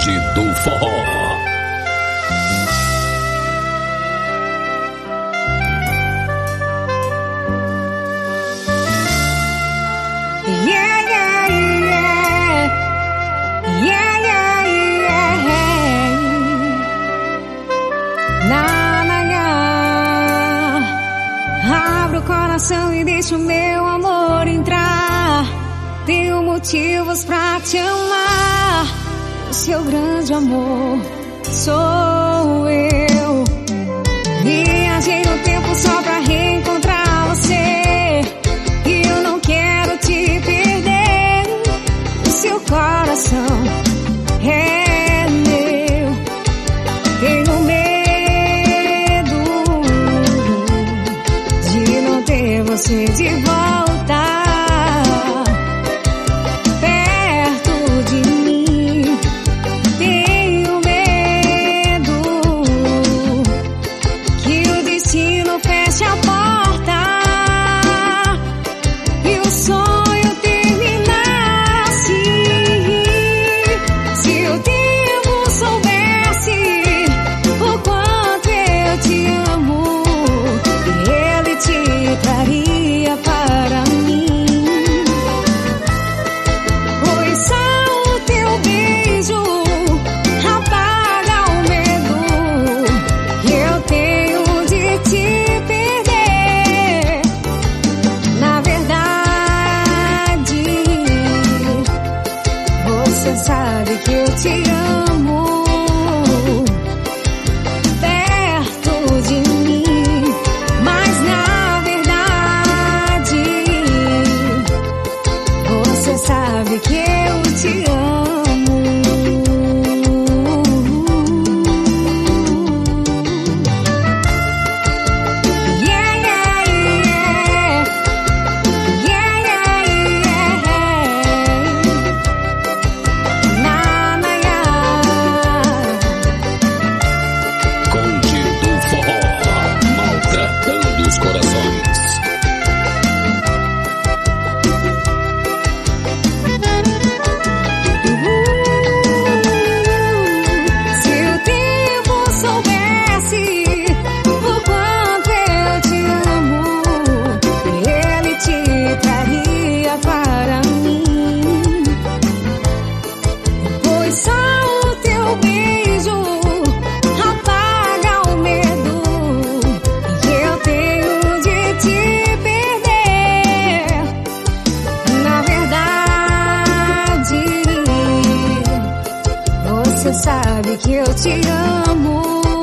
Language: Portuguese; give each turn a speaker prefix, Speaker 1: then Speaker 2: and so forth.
Speaker 1: Conde do Forró.
Speaker 2: Abra o coração e deixa o meu amor entrar. Tenho motivos pra te amar. O seu grande amor sou eu. Viajei no tempo só pra reencontrar você. E eu não quero te perder. O seu coração é meu. Tenho medo de não ter você de volta perto de mim. Tenho medo que o destino feche a porta e o sonho terminasse. Se o tempo soubesse o quanto eu te amo, ele te traria para mim. Pois só o teu beijo apaga o medo que eu tenho de te perder. Na verdade, você sabe que eu te amo perto de mim, mas na verdade, você sabe que eu te amo. Yeah, yeah, yeah. Yeah, yeah, yeah. Na, na, yeah.
Speaker 1: Conde do Forró, maltratando os corações.
Speaker 2: Se o tempo soubesse o quanto eu te amo, ele te traria para mim. Pois só o teu beijo apaga o medo que eu tenho de te perder. Na verdade, você sabe que eu te amo